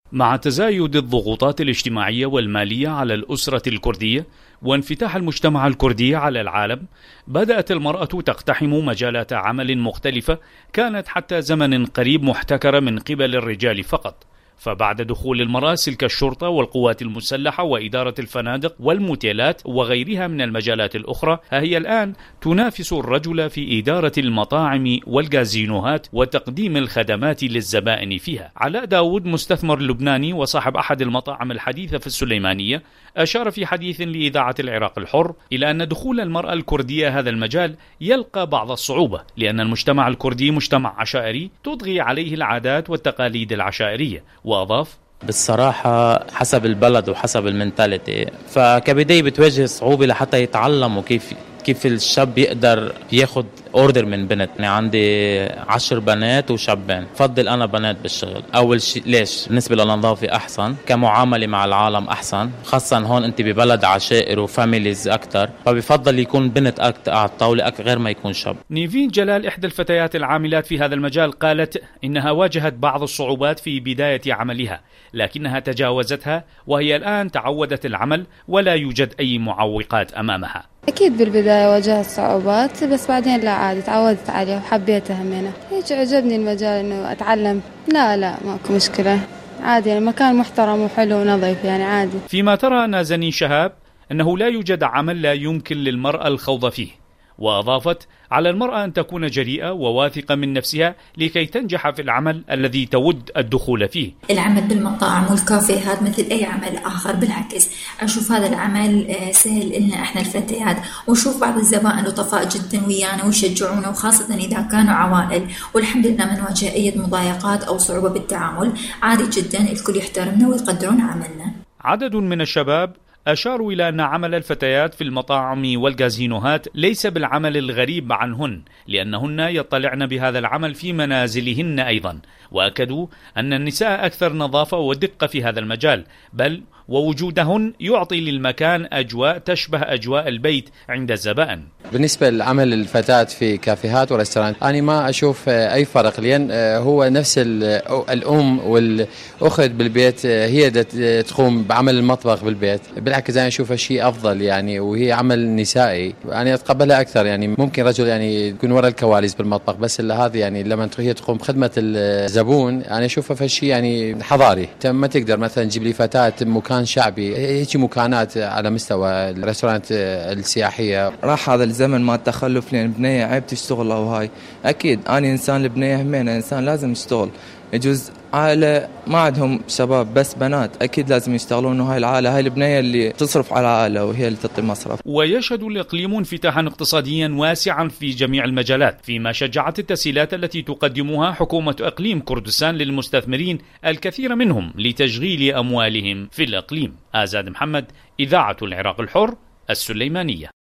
مع تزايد الضغوطات الاجتماعية والمالية على الأسرة الكردية وانفتاح المجتمع الكردي على العالم، بدأت المرأة تقتحم مجالات عمل مختلفة كانت حتى زمن قريب محتكرة من قبل الرجال فقط. فبعد دخول المرأة سلك الشرطة والقوات المسلحة وإدارة الفنادق والموتيلات وغيرها من المجالات الأخرى، هي الآن تنافس الرجل في إدارة المطاعم والغازينوهات وتقديم الخدمات للزبائن فيها. علاء داود مستثمر لبناني وصاحب أحد المطاعم الحديثة في السليمانية أشار في حديث لإذاعة العراق الحر إلى أن دخول المرأة الكردية هذا المجال يلقى بعض الصعوبة، لأن المجتمع الكردي مجتمع عشائري تطغي عليه العادات والتقاليد العشائرية. وأضاف: بالصراحة حسب البلد وحسب المنتاليتي، فكبداية بتواجه صعوبة لحتى يتعلموا كيف الشاب يقدر ياخد اوردر من بنت. يعني عندي 10 بنات وشابين، فضل انا بنات بالشغل. اول شيء ليش؟ بالنسبه للنظافه احسن، كمعامله مع العالم احسن، خاصه هون انت ببلد عشائر وفاميليز اكثر، فبفضل يكون بنت اكثر على الطاوله غير ما يكون شاب. نيفين جلال احدى الفتيات العاملات في هذا المجال قالت انها واجهت بعض الصعوبات في بدايه عملها، لكنها تجاوزتها وهي الان تعودت العمل ولا يوجد اي معوقات امامها. أكيد بالبداية واجهت صعوبات، بس بعدين لا عادي تعودت عليها وحبيتها همينة. هيك عجبني المجال إنه أتعلم. لا ماكو مشكلة، عادي يعني مكان محترم وحلو ونظيف يعني عادي. فيما ترى نازنين شهاب أنه لا يوجد عمل لا يمكن للمرأة الخوض فيه، وأضافت: على المرأة أن تكون جريئة وواثقة من نفسها لكي تنجح في العمل الذي تود الدخول فيه. العمل بالمطاعم والكافيهات مثل أي عمل آخر، بالعكس أشوف هذا العمل سهل إلنا إحنا الفتيات، ونشوف بعض الزبائن لطفاء جدا ويانا ويشجعونا، وخاصة إذا كانوا عوائل، والحمد لله ما نواجه أي مضايقات أو صعوبة بالتعامل، عادي جدا، الكل يحترمنا ويقدرون عملنا. عدد من الشباب أشاروا إلى أن عمل الفتيات في المطاعم والغازينوهات ليس بالعمل الغريب عنهن، لأنهن يطلعن بهذا العمل في منازلهن أيضا، وأكدوا أن النساء أكثر نظافة ودقة في هذا المجال، بل ووجودهن يعطي للمكان أجواء تشبه أجواء البيت عند الزبائن. بالنسبة لعمل الفتاة في كافيهات ورستورانت، أنا ما أشوف أي فرق، لأن هو نفس الأم والأخت بالبيت هي تقوم بعمل المطبخ بالبيت. بالعكس أنا أشوفها شيء أفضل يعني، وهي عمل نسائي أنا أتقبلها أكثر. يعني ممكن رجل يعني يكون وراء الكواليس بالمطبخ، بس هذه يعني لما هي تقوم بخدمة الزبون أنا أشوفها فشي يعني حضاري. ما تقدر مثلا تجيب لي فتاة مكان شعبي، هيك مكانات على مستوى الريستورانت السياحية. راح هذا الزمن ما التخلف، لأن بنية عيب تشتغل أو هاي. أكيد أنا إنسان البنية همينة، إنسان لازم يشتغل. يجوز عائلة ما عندهم شباب بس بنات، أكيد لازم يشتغلون، وهاي العائلة هاي البنية اللي تصرف على العائلة وهي اللي تعطي مصرف. ويشهد الإقليم انفتاحا اقتصاديا واسعا في جميع المجالات، فيما شجعت التسهيلات التي تقدمها حكومة إقليم كردستان للمستثمرين الكثير منهم لتشغيل أموالهم في الإقليم. آزاد محمد، إذاعة العراق الحر، السليمانية.